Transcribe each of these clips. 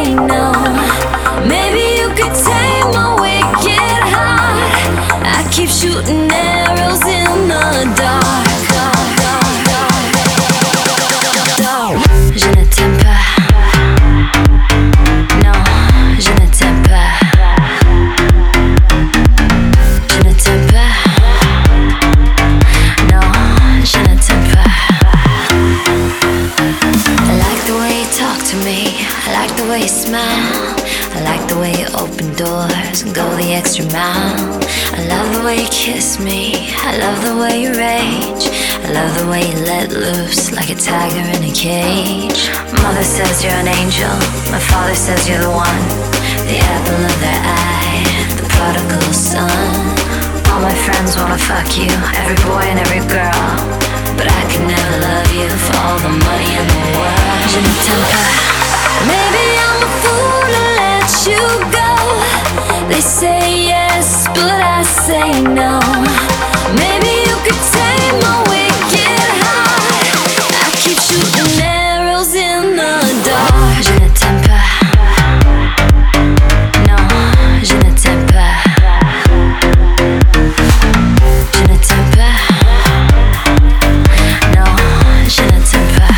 say no. Maybe you could tame my wicked heart. I keep shooting arrows in the dark. Je ne t'aime pas. Non, je ne t'aime pas. Je ne t'aime pas. Non, je ne t'aime pas. I like the way you talk to me. I like the way you smile. I like the way you open doors and go the extra mile. I love the way you kiss me. I love the way you rage. I love the way you let loose like a tiger in a cage. Mother says you're an angel. My father says you're the one. The apple of their eye, the prodigal son. All my friends wanna fuck you, every boy and every girl. But I could never love you for all the money in the world. Je ne t'aime pas. Maybe I'm a fool to let you go. They say yes, but I say no. Maybe you could tame my wicked heart. I keep shooting arrows in the dark. Je ne t'aime pas. Non, je ne t'aime pas. Je ne t'aime pas. Non, je ne t'aime pas.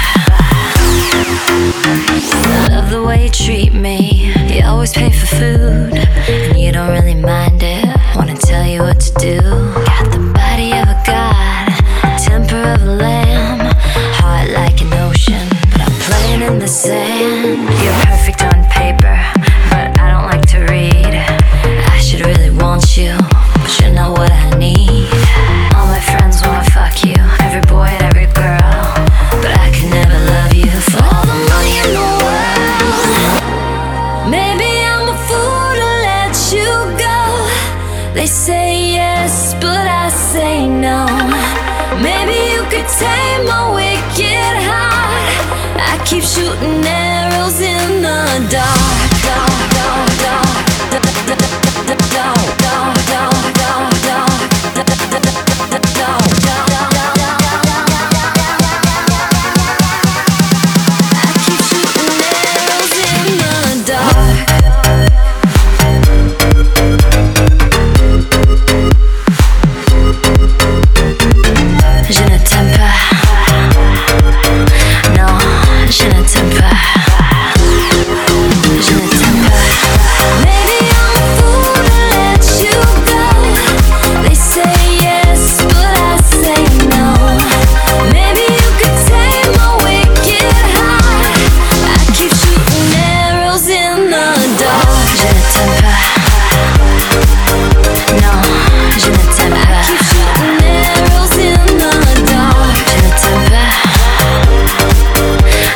I love the way you treat me. You always pay for food, and you don't really mind it. Wanna tell you what to do. Got the body of a god, temper of a lamb, heart like an ocean, but I'm playing in the sand. You're perfect on paper, but I don't like to read. I should really want you, but you're not what I need. All my friends wanna fuck you, every boy and every girl, but I could never love you for all the money in the world. Maybe I'm a fool to let you go. They say yes, but I say no. Maybe you could tame my wicked heart. I keep shooting arrows in the dark.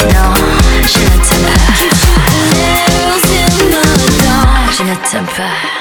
Je ne t'aime pas.